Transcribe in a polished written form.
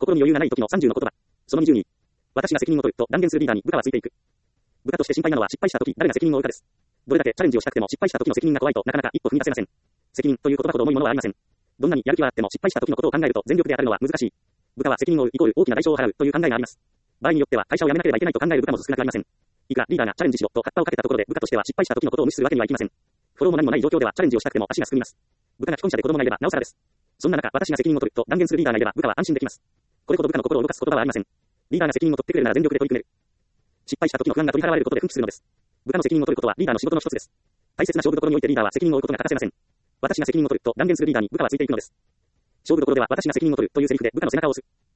心に余裕がない時の30の言葉。その20に、私が責任を取ると断言するリーダーに部下はついていく。部下として心配なのは失敗した時誰が責任を負うかです。どれだけチャレンジをしたくても失敗した時の責任が怖いとなかなか一歩踏み出せません。責任という言葉ほど重いものはありません。どんなにやる気はあっても失敗した時のことを考えると全力で当たるのは難しい。部下は責任を負うイコール大きな代償を払うという考えがあります。場合によっては会社を辞めなければいけないと考える部下も少なくありません。いくらリーダーがチャレンジしろとカッパをかけたところで部下としては失敗した時のことを無視するわけにはいきません。フォローも何もない状況ではチャレンジをしたくても足がすくみます。部下が既婚者で子供がいればなおさらです。そんな中、私が責任を取ると断言するリーダーがいれば部下は安心できます。これほど部下の心を動かす言葉はありません。リーダーが責任を取ってくれるなら全力で取り組める。失敗した時の不安が取り払われることで奮起するのです。部下の責任を取ることはリーダーの仕事の一つです。大切な勝負どころにおいてリーダーは責任を負うことが欠かせません。私が責任を取ると断言するリーダーに部下はついていくのです。勝負どころでは私が責任を取るというセリフで部下の背中を押す。